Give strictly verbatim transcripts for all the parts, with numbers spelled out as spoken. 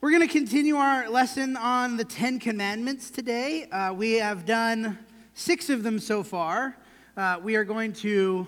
We're going to continue our lesson on the Ten Commandments today. Uh, we have done six of them so far. Uh, we are going to,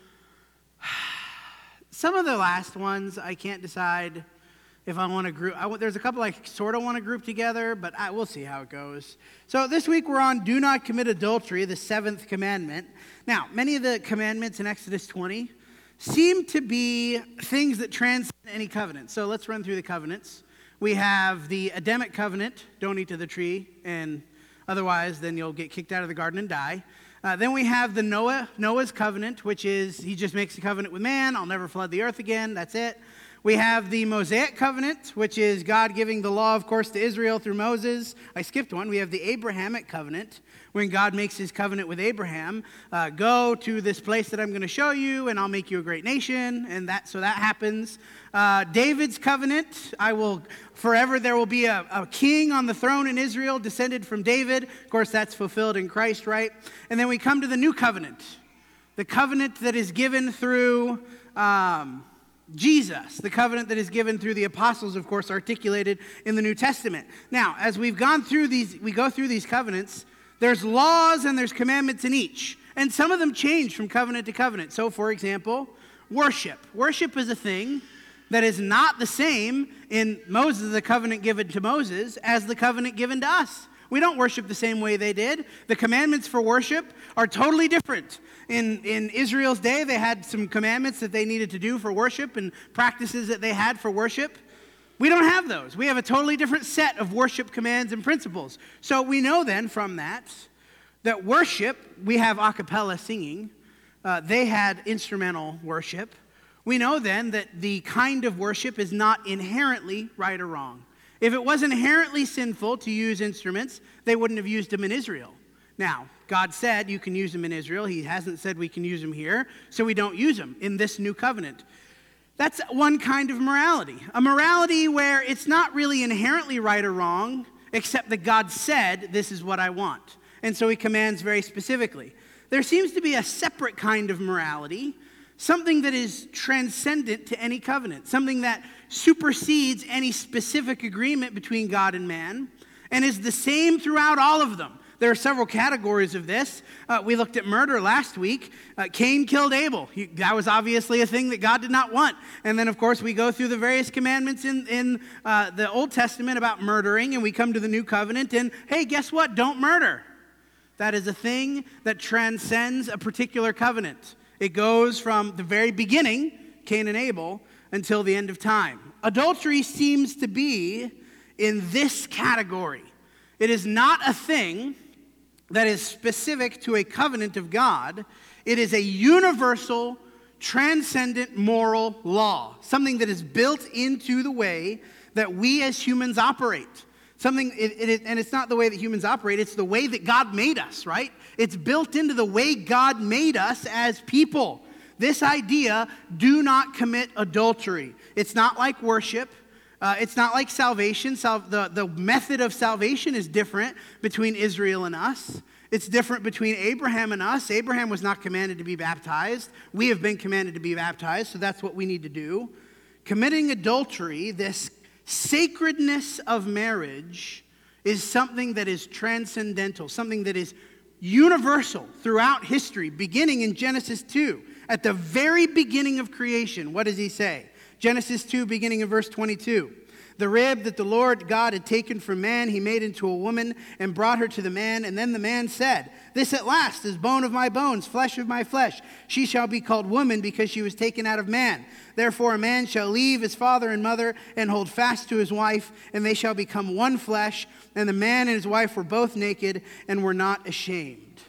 some of the last ones, I can't decide if I want to group. I, there's a couple I sort of want to group together, but I, we'll see how it goes. So this week we're on do not commit adultery, the seventh commandment. Now, many of the commandments in Exodus twenty seem to be things that transcend any covenant. So let's run through the covenants. We have the Adamic covenant, don't eat of the tree, and otherwise then you'll get kicked out of the garden and die. Uh, then we have the Noah Noah's covenant, which is he just makes a covenant with man, I'll never flood the earth again, that's it. We have the Mosaic covenant, which is God giving the law, of course, to Israel through Moses. I skipped one. We have the Abrahamic covenant, when God makes his covenant with Abraham. Uh, go to this place that I'm going to show you, and I'll make you a great nation. And that so that happens. Uh, David's covenant, I will forever there will be a, a king on the throne in Israel, descended from David. Of course, that's fulfilled in Christ, right? And then we come to the new covenant, the covenant that is given through Um, Jesus, the covenant that is given through the apostles, of course, articulated in the New Testament. Now, as we've gone through these, we go through these covenants, there's laws and there's commandments in each. And some of them change from covenant to covenant. So, for example, worship. Worship is a thing that is not the same in Moses, the covenant given to Moses, as the covenant given to us. We don't worship the same way they did. The commandments for worship are totally different. In, in Israel's day, they had some commandments that they needed to do for worship and practices that they had for worship. We don't have those. We have a totally different set of worship commands and principles. So we know then from that, that worship, we have a cappella singing. Uh, they had instrumental worship. We know then that the kind of worship is not inherently right or wrong. If it was inherently sinful to use instruments, they wouldn't have used them in Israel. Now, God said you can use them in Israel. He hasn't said we can use them here, so we don't use them in this new covenant. That's one kind of morality. A morality where it's not really inherently right or wrong, except that God said, this is what I want. And so he commands very specifically. There seems to be a separate kind of morality, something that is transcendent to any covenant, something that supersedes any specific agreement between God and man, and is the same throughout all of them. There are several categories of this. Uh, we looked at murder last week. Uh, Cain killed Abel. He, that was obviously a thing that God did not want. And then, of course, we go through the various commandments in, in uh, the Old Testament about murdering, and we come to the New Covenant, and hey, guess what? Don't murder. That is a thing that transcends a particular covenant. It goes from the very beginning, Cain and Abel, until the end of time. Adultery seems to be in this category. It is not a thing that is specific to a covenant of God. It is a universal, transcendent moral law, something that is built into the way that we as humans operate. Something, it, it, and it's not the way that humans operate, it's the way that God made us, right? It's built into the way God made us as people. This idea, do not commit adultery. It's not like worship. Uh, it's not like salvation. Sal- the, the method of salvation is different between Israel and us. It's different between Abraham and us. Abraham was not commanded to be baptized. We have been commanded to be baptized, so that's what we need to do. Committing adultery, this sacredness of marriage, is something that is transcendental, something that is universal throughout history, beginning in Genesis two. At the very beginning of creation, what does he say? Genesis two, beginning in verse twenty-two. The rib that the Lord God had taken from man, he made into a woman and brought her to the man. And then the man said, this at last is bone of my bones, flesh of my flesh. She shall be called woman because she was taken out of man. Therefore a man shall leave his father and mother and hold fast to his wife, and they shall become one flesh. And the man and his wife were both naked and were not ashamed.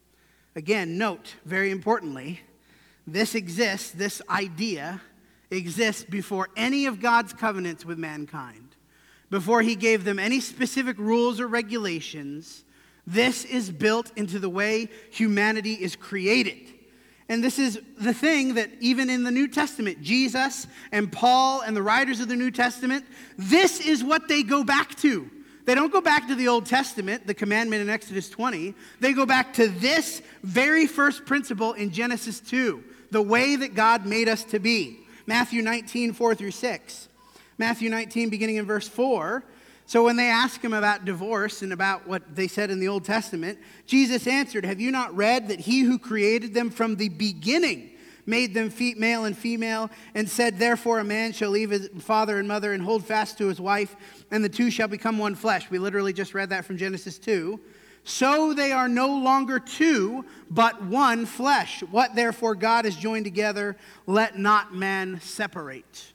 Again, note, very importantly, this exists, this idea exists before any of God's covenants with mankind. Before he gave them any specific rules or regulations, this is built into the way humanity is created. And this is the thing that even in the New Testament, Jesus and Paul and the writers of the New Testament, this is what they go back to. They don't go back to the Old Testament, the commandment in Exodus twenty. They go back to this very first principle in Genesis two, the way that God made us to be. Matthew nineteen, four through six. Matthew nineteen, beginning in verse four. So when they ask him about divorce and about what they said in the Old Testament, Jesus answered, have you not read that he who created them from the beginning made them male and female, and said, therefore a man shall leave his father and mother and hold fast to his wife, and the two shall become one flesh. We literally just read that from Genesis two. So they are no longer two, but one flesh. What therefore God has joined together, let not man separate.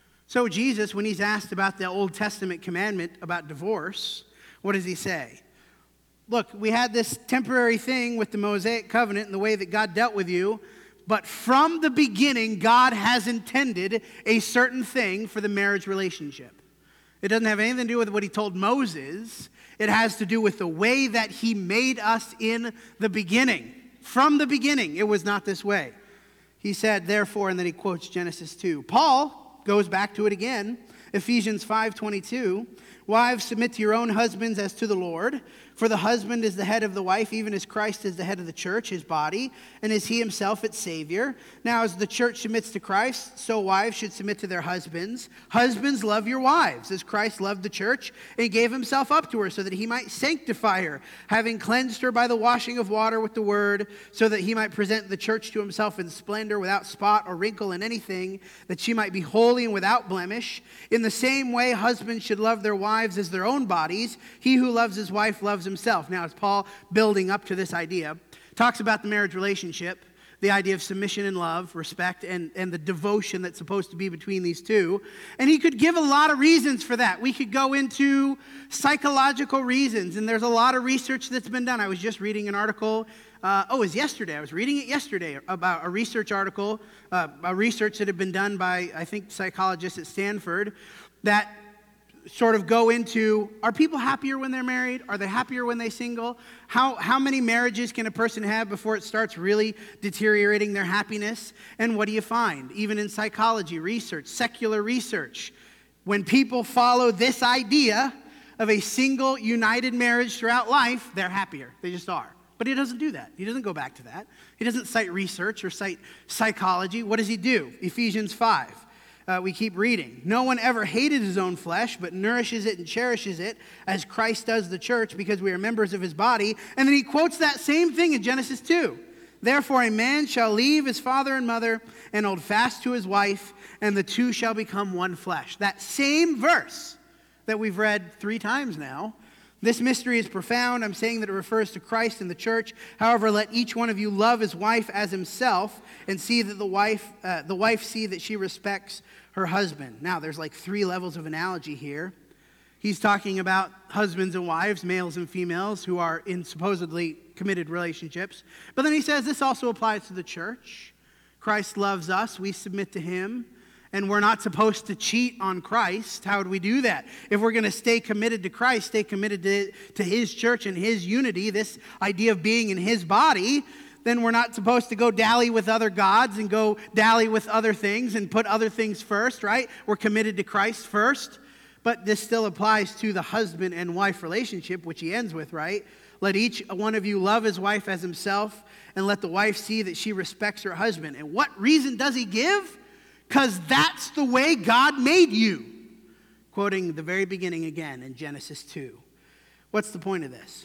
So Jesus, when he's asked about the Old Testament commandment about divorce, what does he say? Look, we had this temporary thing with the Mosaic covenant and the way that God dealt with you, but from the beginning, God has intended a certain thing for the marriage relationship. It doesn't have anything to do with what he told Moses. It has to do with the way that he made us in the beginning. From the beginning, it was not this way. He said, therefore, and then he quotes Genesis two. Paul goes back to it again, Ephesians five twenty-two. Wives, submit to your own husbands as to the Lord. For the husband is the head of the wife, even as Christ is the head of the church, his body, and is he himself its Savior. Now, as the church submits to Christ, so wives should submit to their husbands. Husbands, love your wives, as Christ loved the church and gave himself up to her, so that he might sanctify her, having cleansed her by the washing of water with the word, so that he might present the church to himself in splendor, without spot or wrinkle in anything, that she might be holy and without blemish. In the same way, husbands should love their wives as their own bodies. He who loves his wife loves himself. Now, as Paul, building up to this idea, talks about the marriage relationship, the idea of submission and love, respect, and, and the devotion that's supposed to be between these two. And he could give a lot of reasons for that. We could go into psychological reasons, and there's a lot of research that's been done. I was just reading an article, uh, oh, it was yesterday. I was reading it yesterday about a research article, uh, a research that had been done by, I think, psychologists at Stanford, that sort of go into, are people happier when they're married? Are they happier when they're single? How, how many marriages can a person have before it starts really deteriorating their happiness? And what do you find? Even in psychology research, secular research, when people follow this idea of a single united marriage throughout life, they're happier. They just are. But he doesn't do that. He doesn't go back to that. He doesn't cite research or cite psychology. What does he do? Ephesians five. Uh, we keep reading. No one ever hated his own flesh, but nourishes it and cherishes it as Christ does the church, because we are members of his body. And then he quotes that same thing in Genesis two. Therefore a man shall leave his father and mother and hold fast to his wife, and the two shall become one flesh. That same verse that we've read three times now. This mystery is profound. I'm saying that it refers to Christ and the church. However, let each one of you love his wife as himself, and see that the wife, uh, the wife see that she respects her husband. Now, there's like three levels of analogy here. He's talking about husbands and wives, males and females, who are in supposedly committed relationships. But then he says this also applies to the church. Christ loves us. We submit to him. And we're not supposed to cheat on Christ. How would we do that? If we're going to stay committed to Christ, stay committed to, to his church and his unity, this idea of being in his body, then we're not supposed to go dally with other gods and go dally with other things and put other things first, right? We're committed to Christ first. But this still applies to the husband and wife relationship, which he ends with, right? Let each one of you love his wife as himself, and let the wife see that she respects her husband. And what reason does he give? Because that's the way God made you. Quoting the very beginning again in Genesis two. What's the point of this?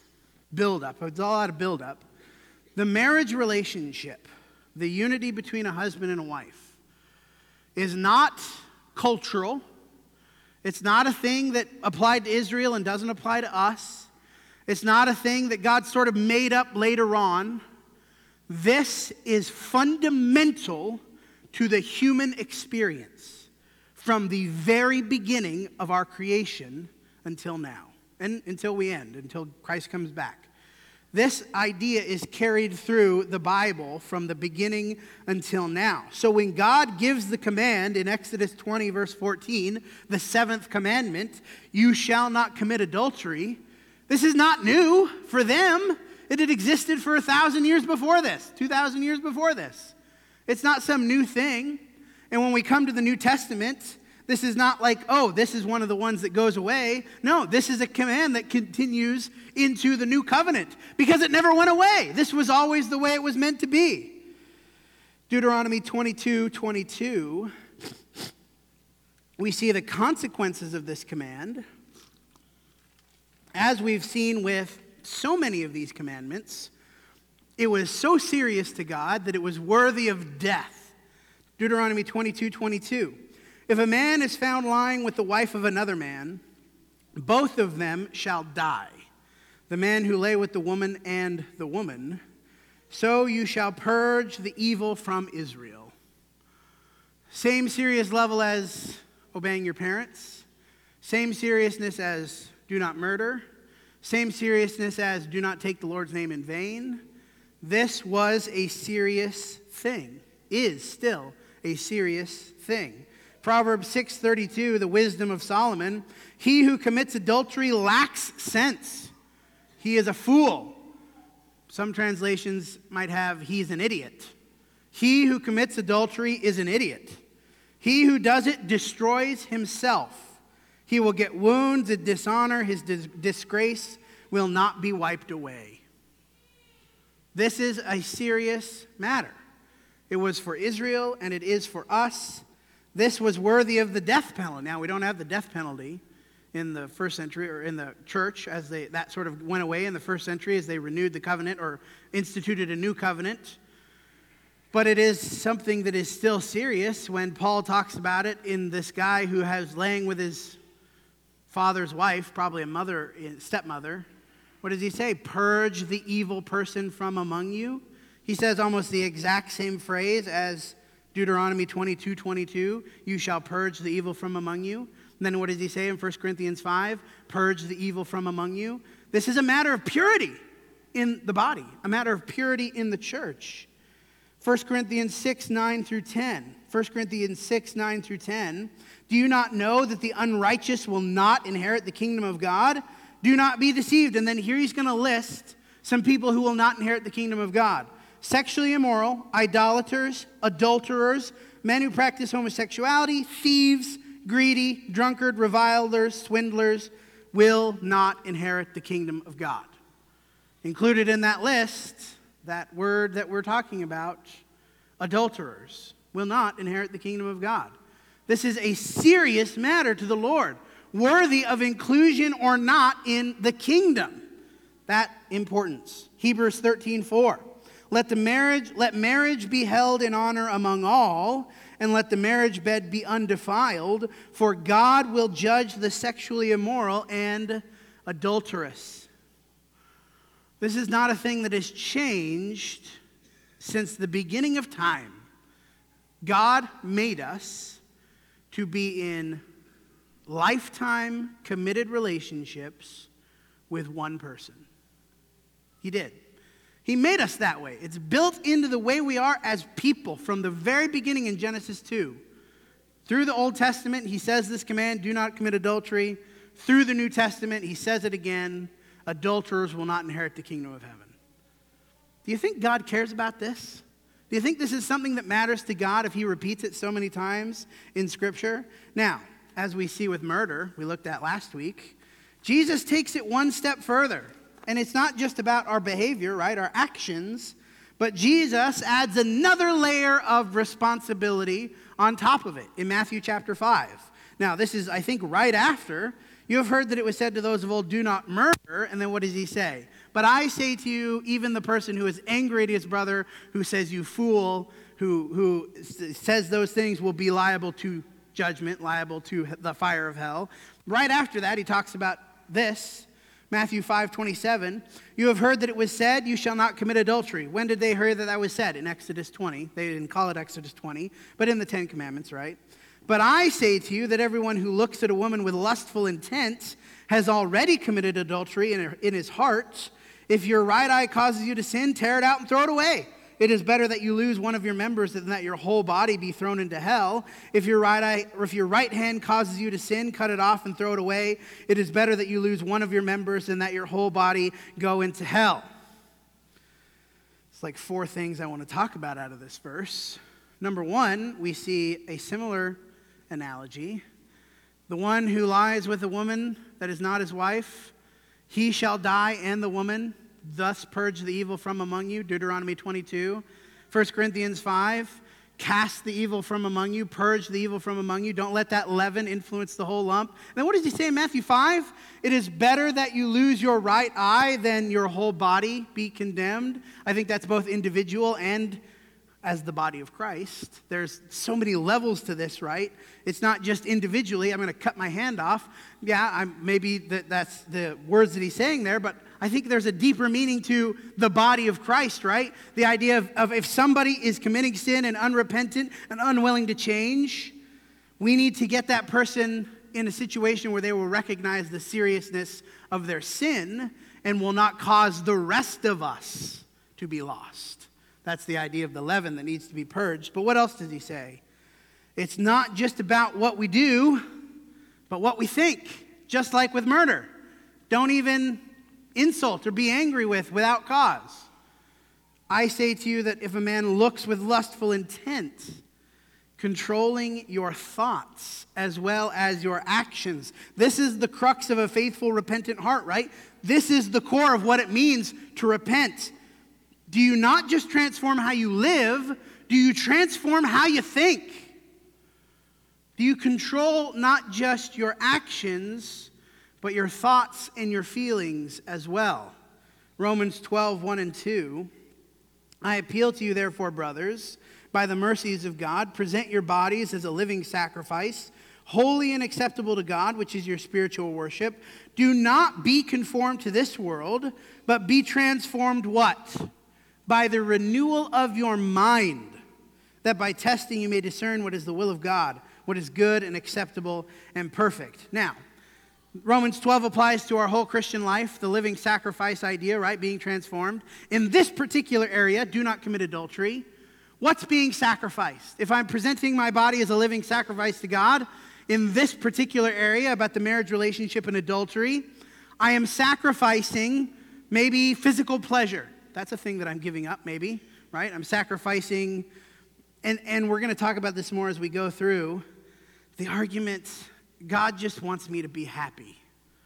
Build up. It's all out of build up. The marriage relationship, the unity between a husband and a wife, is not cultural. It's not a thing that applied to Israel and doesn't apply to us. It's not a thing that God sort of made up later on. This is fundamental to the human experience from the very beginning of our creation until now, and until we end, until Christ comes back. This idea is carried through the Bible from the beginning until now. So when God gives the command in Exodus twenty, verse fourteen, the seventh commandment, you shall not commit adultery, this is not new for them. It had existed for a thousand years before this, two thousand years before this. It's not some new thing. And when we come to the New Testament, this is not like, oh, this is one of the ones that goes away. No, this is a command that continues into the new covenant because it never went away. This was always the way it was meant to be. Deuteronomy twenty-two twenty-two. we see the consequences of this command, as we've seen with so many of these commandments. It was so serious to God that it was worthy of death. Deuteronomy twenty-two twenty-two. If a man is found lying with the wife of another man, both of them shall die. The man who lay with the woman and the woman. So you shall purge the evil from Israel. Same serious level as obeying your parents. Same seriousness as do not murder. Same seriousness as do not take the Lord's name in vain. This was a serious thing, is still a serious thing. Proverbs six thirty-two, the wisdom of Solomon. He who commits adultery lacks sense. He is a fool. Some translations might have, he's an idiot. He who commits adultery is an idiot. He who does it destroys himself. He will get wounds and dishonor. His dis- disgrace will not be wiped away. This is a serious matter. It was for Israel and it is for us. This was worthy of the death penalty. Now, we don't have the death penalty in the first century or in the church as they that sort of went away in the first century as they renewed the covenant or instituted a new covenant. But it is something that is still serious when Paul talks about it in this guy who has laying with his father's wife, probably a mother, stepmother. What does he say? Purge the evil person from among you. He says almost the exact same phrase as Deuteronomy twenty-two twenty-two. You shall purge the evil from among you. And then what does he say in First Corinthians five? Purge the evil from among you. This is a matter of purity in the body, a matter of purity in the church. First Corinthians six nine through ten. First Corinthians six nine through ten. Do you not know that the unrighteous will not inherit the kingdom of God? Do not be deceived. And then here he's going to list some people who will not inherit the kingdom of God. Sexually immoral, idolaters, adulterers, men who practice homosexuality, thieves, greedy, drunkard, revilers, swindlers will not inherit the kingdom of God. Included in that list, that word that we're talking about, adulterers, will not inherit the kingdom of God. This is a serious matter to the Lord, worthy of inclusion or not in the kingdom. That importance. Hebrews thirteen four. Let the marriage, let marriage be held in honor among all, and let the marriage bed be undefiled, for God will judge the sexually immoral and adulterous. This is not a thing that has changed since the beginning of time. God made us to be in lifetime committed relationships with one person. He did. He made us that way. It's built into the way we are as people from the very beginning in Genesis two. Through the Old Testament, he says this command, do not commit adultery. Through the New Testament, he says it again, adulterers will not inherit the kingdom of heaven. Do you think God cares about this? Do you think this is something that matters to God if he repeats it so many times in Scripture? Now, as we see with murder, we looked at last week, Jesus takes it one step further. And it's not just about our behavior, right, our actions, but Jesus adds another layer of responsibility on top of it in Matthew chapter five. Now, this is, I think, right after, you have heard that it was said to those of old, do not murder, and then what does he say? But I say to you, even the person who is angry at his brother, who says, you fool, who, who says those things will be liable to judgment, liable to the fire of hell. Right after that, he talks about this. Matthew five twenty-seven, you have heard that it was said, you shall not commit adultery. When did they hear that that was said? In Exodus twenty. They didn't call it Exodus twenty, but in the Ten Commandments, right? But I say to you that everyone who looks at a woman with lustful intent has already committed adultery in, in his heart. If your right eye causes you to sin, tear it out and throw it away. It is better that you lose one of your members than that your whole body be thrown into hell. If your right eye, or if your right hand causes you to sin, cut it off and throw it away. It is better that you lose one of your members than that your whole body go into hell. It's like four things I want to talk about out of this verse. Number one, we see a similar analogy. The one who lies with a woman that is not his wife, he shall die, and the woman. Thus purge the evil from among you, Deuteronomy twenty-two. First Corinthians five, cast the evil from among you, purge the evil from among you. Don't let that leaven influence the whole lump. And then what does he say in Matthew five? It is better that you lose your right eye than your whole body be condemned. I think that's both individual and as the body of Christ. There's so many levels to this, right? It's not just individually, I'm going to cut my hand off. Yeah, I'm, maybe that, that's the words that he's saying there, but I think there's a deeper meaning to the body of Christ, right? The idea of, of if somebody is committing sin and unrepentant and unwilling to change, we need to get that person in a situation where they will recognize the seriousness of their sin and will not cause the rest of us to be lost. That's the idea of the leaven that needs to be purged. But what else does he say? It's not just about what we do, but what we think, just like with murder. Don't even insult or be angry with without cause. I say to you that if a man looks with lustful intent, controlling your thoughts as well as your actions. This is the crux of a faithful, repentant heart, right? This is the core of what it means to repent. Do you not just transform how you live? Do you transform how you think? Do you control not just your actions, but your thoughts and your feelings as well? Romans twelve, one and two. I appeal to you, therefore, brothers, by the mercies of God, present your bodies as a living sacrifice, holy and acceptable to God, which is your spiritual worship. Do not be conformed to this world, but be transformed what? By the renewal of your mind, that by testing you may discern what is the will of God, what is good and acceptable and perfect. Now, Romans twelve applies to our whole Christian life, the living sacrifice idea, right? Being transformed. In this particular area, do not commit adultery. What's being sacrificed? If I'm presenting my body as a living sacrifice to God, in this particular area about the marriage relationship and adultery, I am sacrificing maybe physical pleasure. That's a thing that I'm giving up, maybe, right? I'm sacrificing, and, and we're going to talk about this more as we go through the argument, God just wants me to be happy.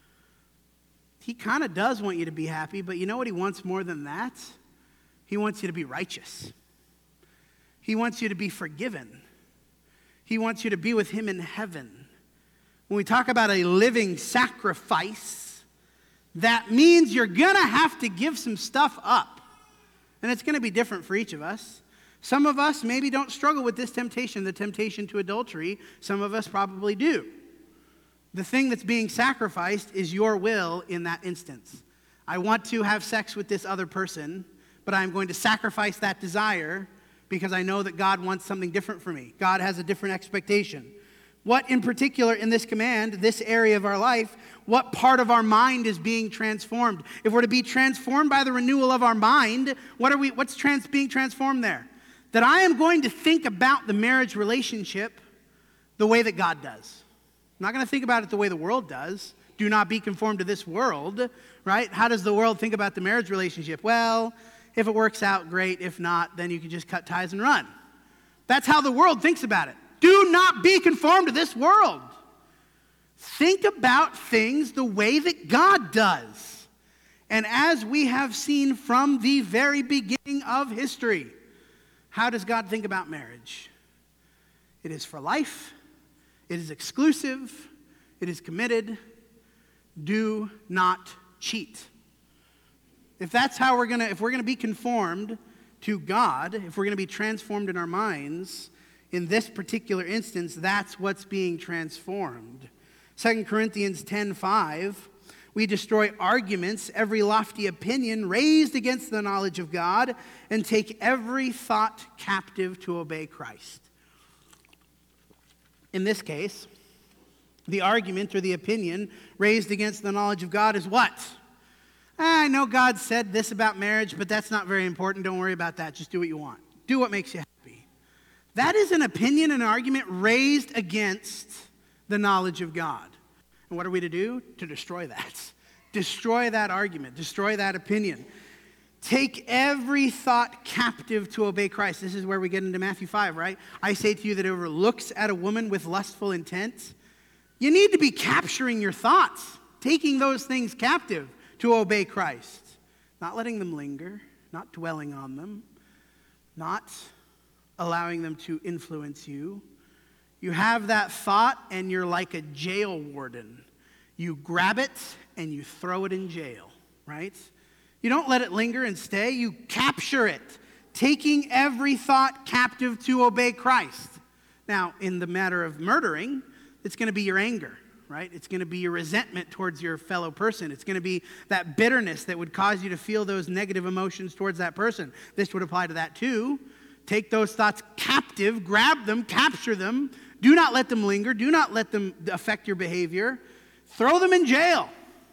He kind of does want you to be happy, but you know what he wants more than that? He wants you to be righteous. He wants you to be forgiven. He wants you to be with him in heaven. When we talk about a living sacrifice, that means you're going to have to give some stuff up. And it's going to be different for each of us. Some of us maybe don't struggle with this temptation, the temptation to adultery. Some of us probably do. The thing that's being sacrificed is your will in that instance. I want to have sex with this other person, but I'm going to sacrifice that desire because I know that God wants something different for me. God has a different expectation. What in particular in this command, this area of our life, what part of our mind is being transformed? If we're to be transformed by the renewal of our mind, what are we? What's trans, being transformed there? That I am going to think about the marriage relationship the way that God does. I'm not going to think about it the way the world does. Do not be conformed to this world, right? How does the world think about the marriage relationship? Well, if it works out, great. If not, then you can just cut ties and run. That's how the world thinks about it. Do not be conformed to this world. Think about things the way that God does. And as we have seen from the very beginning of history, how does God think about marriage? It is for life. It is exclusive. It is committed. Do not cheat. If that's how we're gonna, if we're gonna be conformed to God, if we're gonna be transformed in our minds, in this particular instance, that's what's being transformed. Second Corinthians ten five, we destroy arguments, every lofty opinion raised against the knowledge of God, and take every thought captive to obey Christ. In this case, the argument or the opinion raised against the knowledge of God is what? I know God said this about marriage, but that's not very important. Don't worry about that. Just do what you want. Do what makes you happy. That is an opinion, an argument raised against the knowledge of God. And what are we to do? To destroy that. Destroy that argument. Destroy that opinion. Take every thought captive to obey Christ. This is where we get into Matthew five, right? I say to you that whoever looks at a woman with lustful intent, you need to be capturing your thoughts, taking those things captive to obey Christ. Not letting them linger, not dwelling on them, not allowing them to influence you. You have that thought and you're like a jail warden. You grab it and you throw it in jail, right? You don't let it linger and stay. You capture it, taking every thought captive to obey Christ. Now, in the matter of murdering, it's going to be your anger, right? It's going to be your resentment towards your fellow person. It's going to be that bitterness that would cause you to feel those negative emotions towards that person. This would apply to that too. Take those thoughts captive, grab them, capture them. Do not let them linger. Do not let them affect your behavior. Throw them in jail.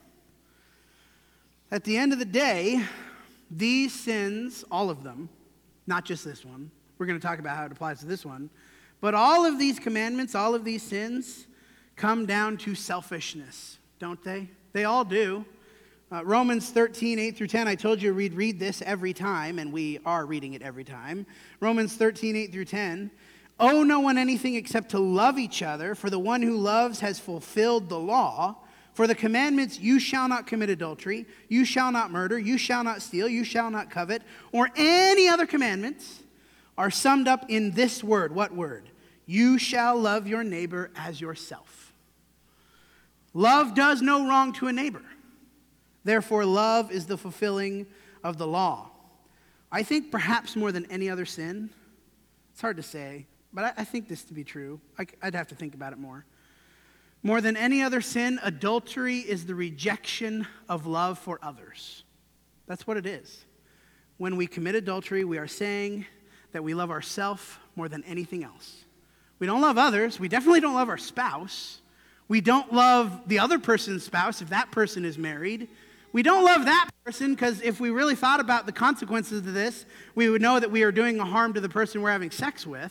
At the end of the day, these sins, all of them, not just this one, we're going to talk about how it applies to this one, but all of these commandments, all of these sins come down to selfishness, don't they? They all do. Uh, Romans thirteen, eight through ten, I told you we'd read this every time, and we are reading it every time. Romans thirteen, eight through ten. Owe no one anything except to love each other, for the one who loves has fulfilled the law. For the commandments, you shall not commit adultery, you shall not murder, you shall not steal, you shall not covet, or any other commandments are summed up in this word. What word? You shall love your neighbor as yourself. Love does no wrong to a neighbor. Therefore, love is the fulfilling of the law. I think perhaps more than any other sin, it's hard to say, but I, I think this to be true. I, I'd have to think about it more. More than any other sin, adultery is the rejection of love for others. That's what it is. When we commit adultery, we are saying that we love ourselves more than anything else. We don't love others. We definitely don't love our spouse. We don't love the other person's spouse if that person is married. We don't love that person because if we really thought about the consequences of this, we would know that we are doing a harm to the person we're having sex with.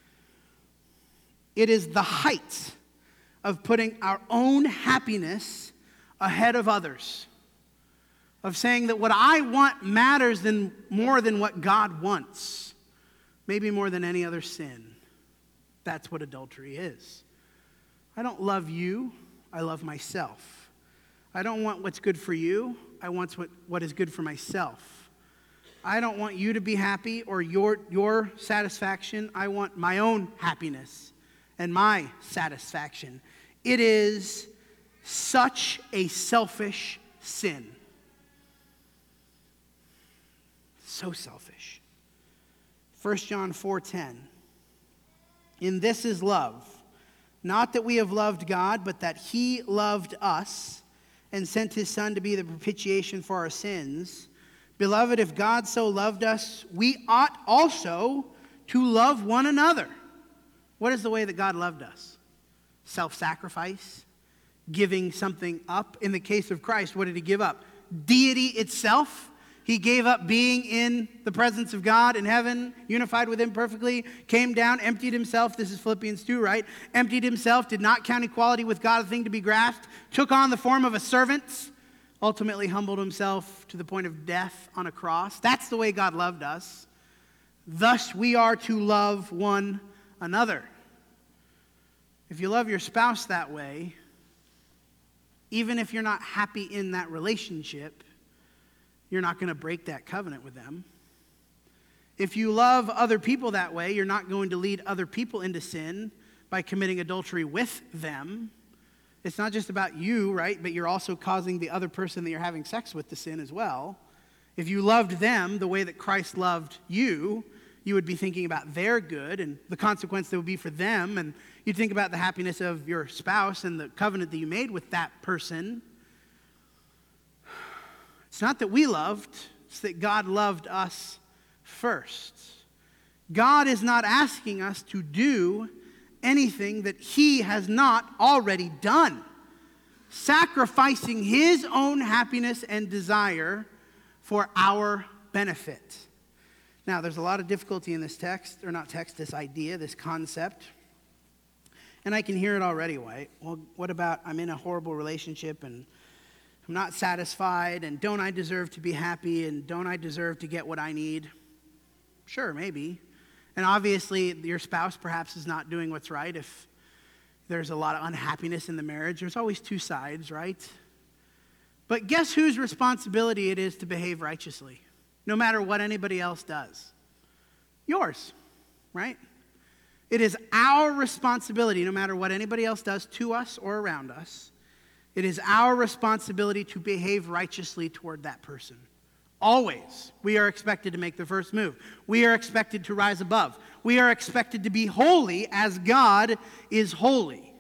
It is the height of putting our own happiness ahead of others, of saying that what I want matters than, more than what God wants, maybe more than any other sin. That's what adultery is. I don't love you, I love myself. I don't want what's good for you, I want what, what is good for myself. I don't want you to be happy or your, your satisfaction. I want my own happiness and my satisfaction. It is such a selfish sin. So selfish. First John four ten. In this is love, not that we have loved God, but that he loved us and sent his Son to be the propitiation for our sins. Beloved, if God so loved us, we ought also to love one another. What is the way that God loved us? Self-sacrifice, giving something up. In the case of Christ, what did he give up? Deity itself. He gave up being in the presence of God in heaven, unified with him perfectly, came down, emptied himself. This is Philippians two, right? Emptied himself, did not count equality with God a thing to be grasped, took on the form of a servant, ultimately humbled himself to the point of death on a cross. That's the way God loved us. Thus we are to love one another. If you love your spouse that way, even if you're not happy in that relationship, you're not going to break that covenant with them. If you love other people that way, you're not going to lead other people into sin by committing adultery with them. It's not just about you, right? But you're also causing the other person that you're having sex with to sin as well. If you loved them the way that Christ loved you, you would be thinking about their good and the consequence that would be for them. And you'd think about the happiness of your spouse and the covenant that you made with that person. It's not that we loved, it's that God loved us first. God is not asking us to do anything that he has not already done. Sacrificing his own happiness and desire for our benefit. Now, there's a lot of difficulty in this text, or not text, this idea, this concept. And I can hear it already, right? Well, what about I'm in a horrible relationship and I'm not satisfied, and don't I deserve to be happy, and don't I deserve to get what I need? Sure, maybe. And obviously, your spouse perhaps is not doing what's right. If there's a lot of unhappiness in the marriage, there's always two sides, right? But guess whose responsibility it is to behave righteously, no matter what anybody else does? Yours. right? It is our responsibility, no matter what anybody else does to us or around us, it is our responsibility to behave righteously toward that person. Always, we are expected to make the first move. We are expected to rise above. We are expected to be holy as God is holy.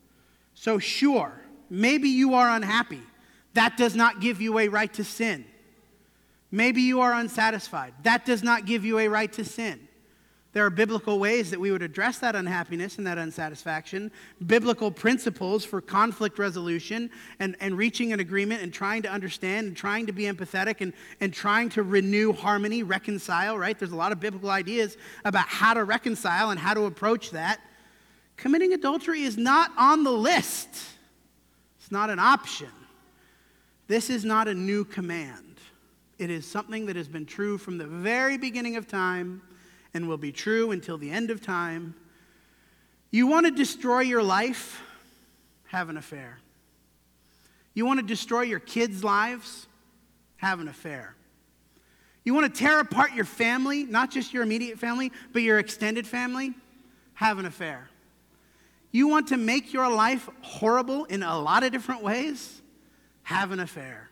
So sure, maybe you are unhappy. That does not give you a right to sin. Maybe you are unsatisfied. That does not give you a right to sin. There are biblical ways that we would address that unhappiness and that unsatisfaction, biblical principles for conflict resolution and, and reaching an agreement and trying to understand and trying to be empathetic and, and trying to renew harmony, reconcile, right? There's a lot of biblical ideas about how to reconcile and how to approach that. Committing adultery is not on the list. It's not an option. This is not a new command. It is something that has been true from the very beginning of time and will be true until the end of time. You want to destroy your life? Have an affair. You want to destroy your kids' lives? Have an affair. You want to tear apart your family, not just your immediate family, but your extended family? Have an affair. You want to make your life horrible in a lot of different ways? Have an affair.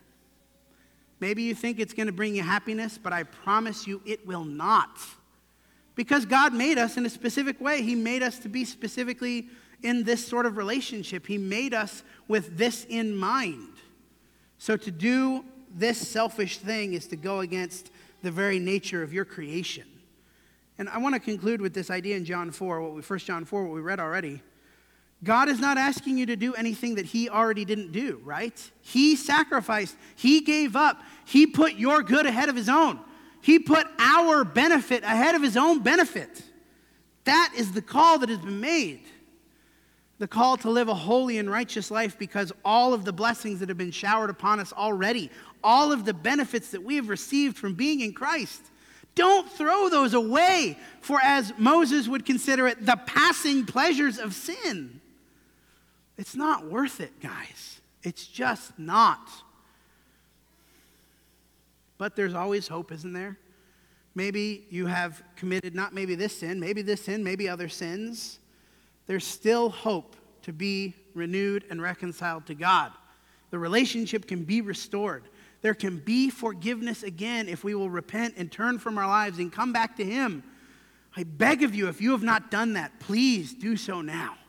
Maybe you think it's going to bring you happiness, but I promise you it will not. Because God made us in a specific way. He made us to be specifically in this sort of relationship. He made us with this in mind. So to do this selfish thing is to go against the very nature of your creation. And I want to conclude with this idea in John four, what we, First John four, what we read already. God is not asking you to do anything that he already didn't do, right? He sacrificed. He gave up. He put your good ahead of his own. He put our benefit ahead of his own benefit. That is the call that has been made. The call to live a holy and righteous life because all of the blessings that have been showered upon us already, all of the benefits that we have received from being in Christ, don't throw those away for, as Moses would consider it, the passing pleasures of sin. It's not worth it, guys. It's just not. But there's always hope, isn't there? Maybe you have committed not maybe this sin, maybe this sin, maybe other sins. There's still hope to be renewed and reconciled to God. The relationship can be restored. There can be forgiveness again if we will repent and turn from our lives and come back to him. I beg of you, if you have not done that, please do so now.